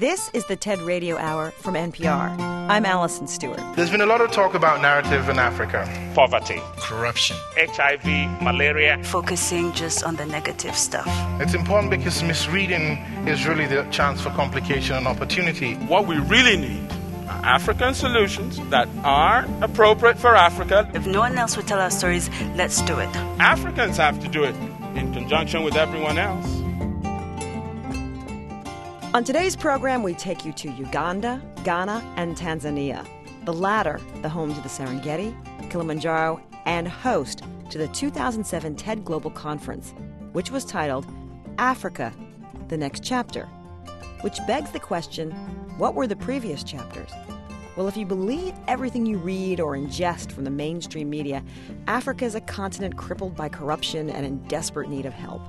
This is the TED Radio Hour from NPR. I'm Allison Stewart. There's been a lot of talk about narrative in Africa. Poverty, corruption, HIV, malaria. Focusing just on the negative stuff. It's important because misreading is really the chance for complication and opportunity. What we really need are African solutions that are appropriate for Africa. If no one else will tell our stories, let's do it. Africans have to do it in conjunction with everyone else. On today's program, we take you to Uganda, Ghana, and Tanzania. The latter, the home to the Serengeti, Kilimanjaro, and host to the 2007 TED Global Conference, which was titled Africa, the Next Chapter. Which begs the question, what were the previous chapters? Well, if you believe everything you read or ingest from the mainstream media, Africa is a continent crippled by corruption and in desperate need of help.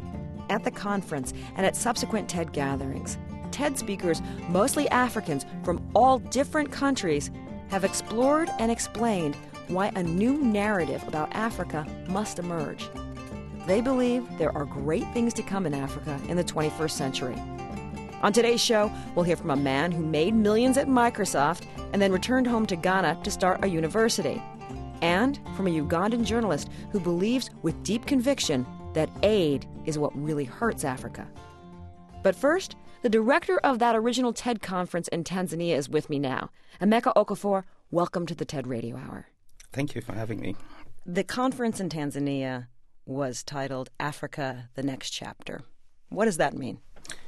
At the conference and at subsequent TED gatherings, TED speakers, mostly Africans from all different countries, have explored and explained why a new narrative about Africa must emerge. They believe there are great things to come in Africa in the 21st century. On today's show, we'll hear from a man who made millions at Microsoft and then returned home to Ghana to start a university, and from a Ugandan journalist who believes with deep conviction that aid is what really hurts Africa. But first, the director of that original TED conference in Tanzania is with me now. Emeka Okafor, welcome to the TED Radio Hour. Thank you for having me. The conference in Tanzania was titled Africa, the Next Chapter. What does that mean?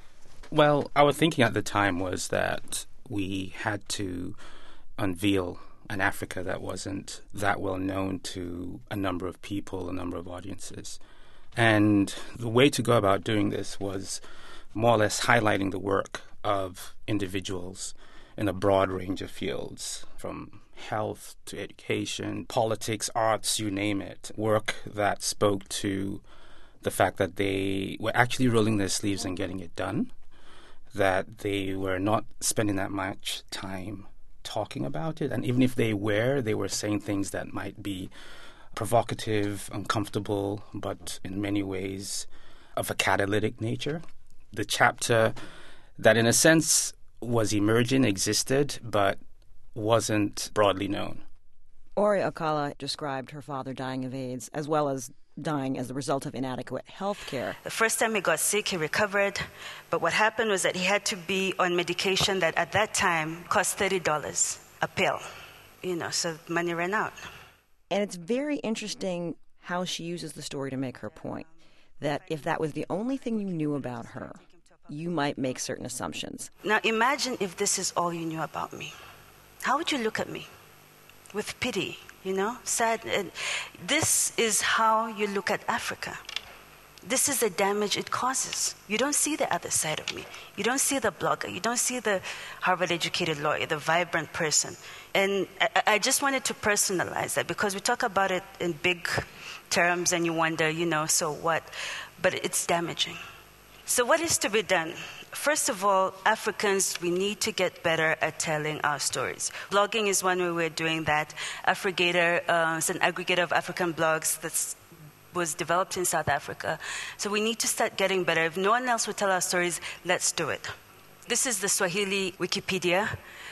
Well, our thinking at the time was that we had to unveil an Africa that wasn't that well known to a number of people, a number of audiences. And the way to go about doing this was more or less highlighting the work of individuals in a broad range of fields, from health to education, politics, arts, you name it. Work that spoke to the fact that they were actually rolling their sleeves and getting it done, that they were not spending that much time talking about it. And even if they were saying things that might be provocative, uncomfortable, but in many ways of a catalytic nature. The chapter that in a sense was emerging, existed, but wasn't broadly known. Ori Okala described her father dying of AIDS as well as dying as a result of inadequate health care. The first time he got sick, he recovered, but what happened was that he had to be on medication that at that time cost $30 a pill. So money ran out. And it's very interesting how she uses the story to make her point, that if that was the only thing you knew about her, you might make certain assumptions. Now imagine if this is all you knew about me. How would you look at me? With pity, sad. This is how you look at Africa. This is the damage it causes. You don't see the other side of me. You don't see the blogger. You don't see the Harvard-educated lawyer, the vibrant person. And I just wanted to personalize that because we talk about it in big terms and you wonder, so what? But it's damaging. So what is to be done? First of all, Africans, we need to get better at telling our stories. Blogging is one way we're doing that. Afrigator is an aggregator of African blogs that was developed in South Africa. So we need to start getting better. If no one else will tell our stories, let's do it. This is the Swahili Wikipedia.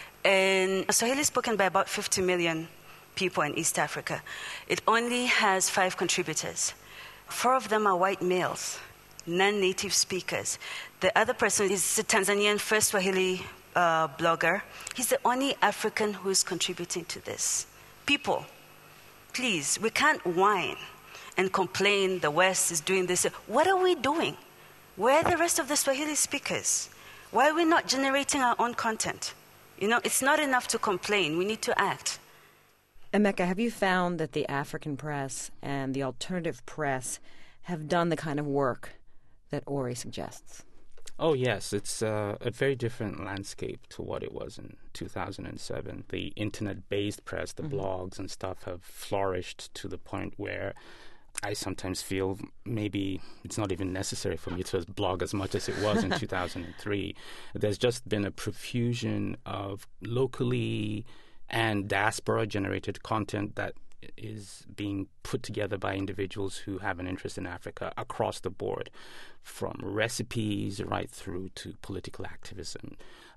And Swahili is spoken by about 50 million people in East Africa. It only has 5 contributors. 4 of them are white males, non-native speakers. The other person is the Tanzanian first Swahili blogger. He's the only African who is contributing to this. People, please, we can't whine and complain the West is doing this. What are we doing? Where are the rest of the Swahili speakers? Why are we not generating our own content? It's not enough to complain. We need to act. Emeka, have you found that the African press and the alternative press have done the kind of work that Ori suggests? Oh, yes. It's a very different landscape to what it was in 2007. The internet-based press, the blogs and stuff have flourished to the point where I sometimes feel maybe it's not even necessary for me to blog as much as it was in 2003. There's just been a profusion of locally and diaspora-generated content that is being put together by individuals who have an interest in Africa across the board, from recipes right through to political activism.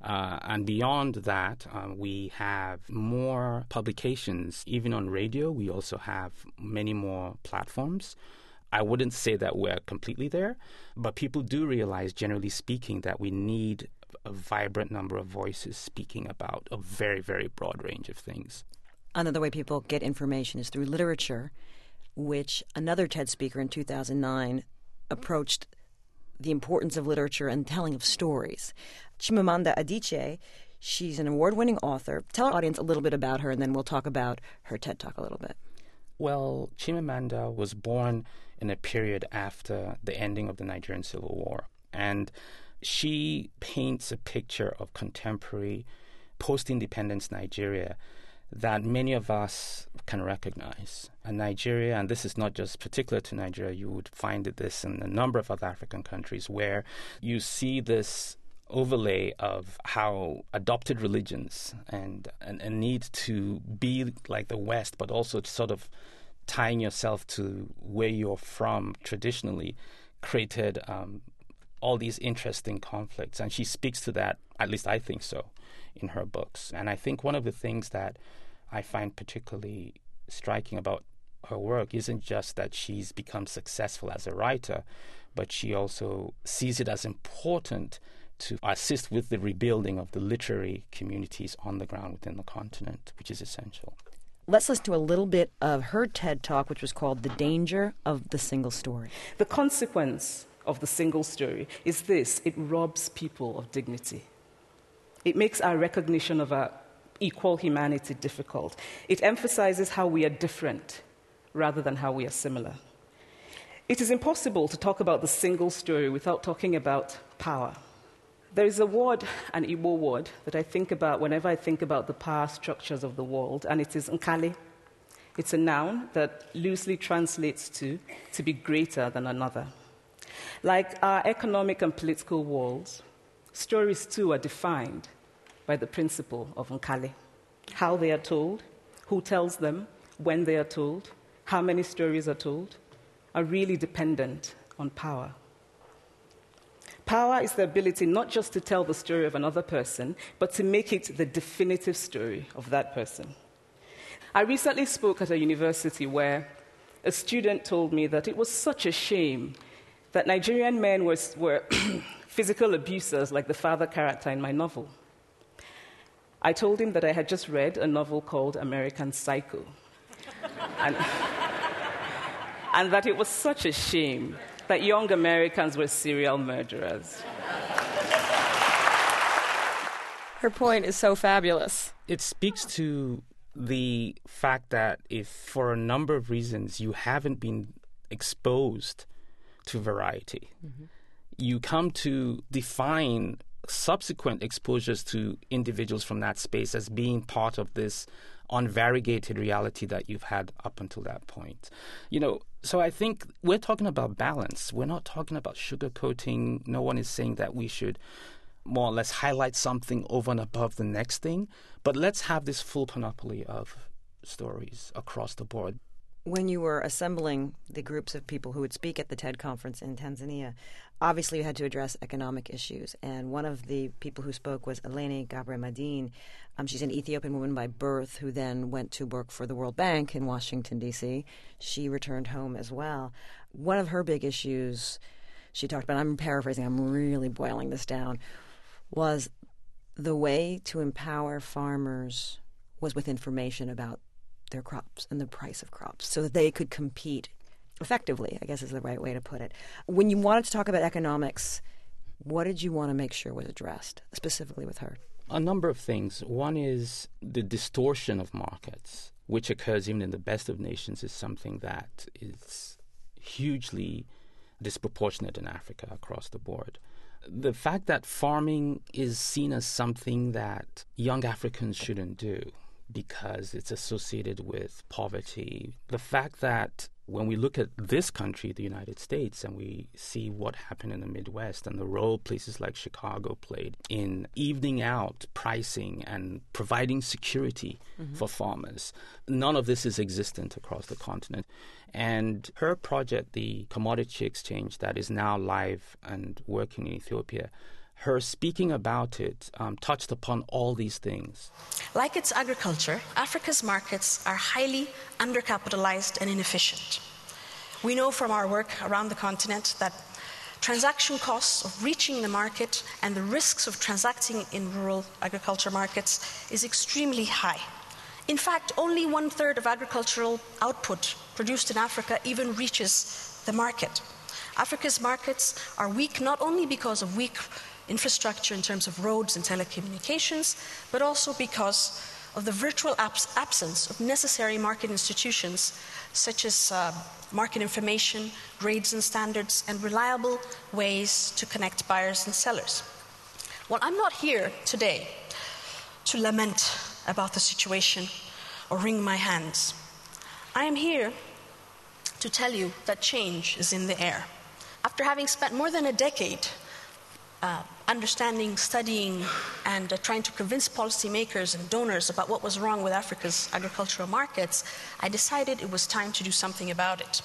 And beyond that, we have more publications, even on radio. We also have many more platforms. I wouldn't say that we're completely there, but people do realize, generally speaking, that we need a vibrant number of voices speaking about a very, very broad range of things. Another way people get information is through literature, which another TED speaker in 2009 approached the importance of literature and telling of stories. Chimamanda Adichie, she's an award-winning author. Tell our audience a little bit about her, and then we'll talk about her TED Talk a little bit. Well, Chimamanda was born in a period after the ending of the Nigerian Civil War, and she paints a picture of contemporary post-independence Nigeria that many of us can recognize. And Nigeria, and this is not just particular to Nigeria, you would find this in a number of other African countries where you see this overlay of how adopted religions and a need to be like the West, but also sort of tying yourself to where you're from traditionally, created all these interesting conflicts. And she speaks to that, at least I think so, in her books. And I think one of the things that I find particularly striking about her work isn't just that she's become successful as a writer, but she also sees it as important to assist with the rebuilding of the literary communities on the ground within the continent, which is essential. Let's listen to a little bit of her TED Talk, which was called The Danger of the Single Story. The consequence of the single story is this: it robs people of dignity. It makes our recognition of our equal humanity difficult. It emphasizes how we are different rather than how we are similar. It is impossible to talk about the single story without talking about power. There is a word, an Igbo word, that I think about whenever I think about the power structures of the world, and it is nkali. It's a noun that loosely translates to be greater than another. Like our economic and political worlds, stories too are defined by the principle of nkali. How they are told, who tells them, when they are told, how many stories are told, are really dependent on power. Power is the ability not just to tell the story of another person, but to make it the definitive story of that person. I recently spoke at a university where a student told me that it was such a shame that Nigerian men were physical abusers like the father character in my novel. I told him that I had just read a novel called American Psycho, and that it was such a shame that young Americans were serial murderers. Her point is so fabulous. It speaks to the fact that if for a number of reasons you haven't been exposed to variety, you come to define subsequent exposures to individuals from that space as being part of this unvariegated reality that you've had up until that point. So I think we're talking about balance. We're not talking about sugarcoating. No one is saying that we should more or less highlight something over and above the next thing. But let's have this full panoply of stories across the board. When you were assembling the groups of people who would speak at the TED conference in Tanzania, obviously you had to address economic issues. And one of the people who spoke was Eleni Gabrimadine. She's an Ethiopian woman by birth who then went to work for the World Bank in Washington, D.C. She returned home as well. One of her big issues she talked about, I'm paraphrasing, I'm really boiling this down, was the way to empower farmers was with information about their crops and the price of crops so that they could compete effectively, I guess is the right way to put it. When you wanted to talk about economics, what did you want to make sure was addressed, specifically with her? A number of things. One is the distortion of markets, which occurs even in the best of nations, is something that is hugely disproportionate in Africa across the board. The fact that farming is seen as something that young Africans shouldn't do because it's associated with poverty. The fact that when we look at this country, the United States, and we see what happened in the Midwest and the role places like Chicago played in evening out pricing and providing security for farmers, none of this is existent across the continent. And her project, the Commodity Exchange, that is now live and working in Ethiopia, her speaking about it touched upon all these things. Like its agriculture, Africa's markets are highly undercapitalized and inefficient. We know from our work around the continent that transaction costs of reaching the market and the risks of transacting in rural agriculture markets is extremely high. In fact, only 1/3 of agricultural output produced in Africa even reaches the market. Africa's markets are weak not only because of weak infrastructure in terms of roads and telecommunications, but also because of the virtual absence of necessary market institutions such as market information, grades and standards, and reliable ways to connect buyers and sellers. Well, I'm not here today to lament about the situation or wring my hands. I am here to tell you that change is in the air. After having spent more than a decade understanding, studying, and trying to convince policymakers and donors about what was wrong with Africa's agricultural markets, I decided it was time to do something about it.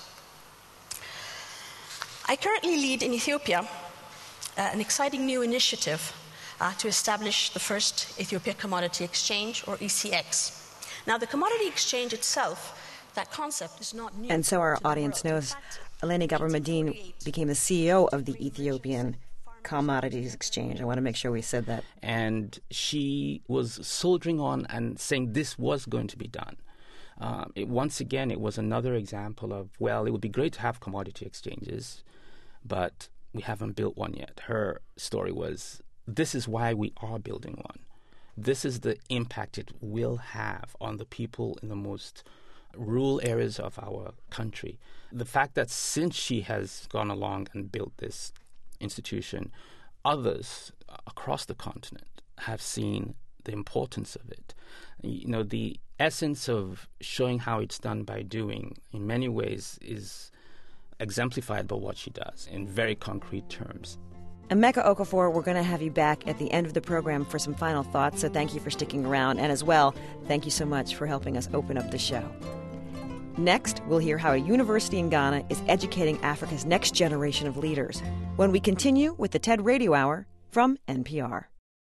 I currently lead in Ethiopia an exciting new initiative to establish the first Ethiopia Commodity Exchange, or ECX. Now, the Commodity Exchange itself, that concept is not new. And so our audience knows Eleni Gebremedin became the CEO of the Ethiopian Commodities Exchange. I want to make sure we said that. And she was soldiering on and saying this was going to be done. Once again, it was another example of, well, it would be great to have commodity exchanges, but we haven't built one yet. Her story was, this is why we are building one. This is the impact it will have on the people in the most rural areas of our country. The fact that since she has gone along and built this institution, others across the continent have seen the importance of it. You know, the essence of showing how it's done by doing, in many ways, is exemplified by what she does in very concrete terms. Emeka Okafor, we're going to have you back at the end of the program for some final thoughts, so thank you for sticking around. And as well, thank you so much for helping us open up the show. Next, we'll hear how a university in Ghana is educating Africa's next generation of leaders when we continue with the TED Radio Hour from NPR.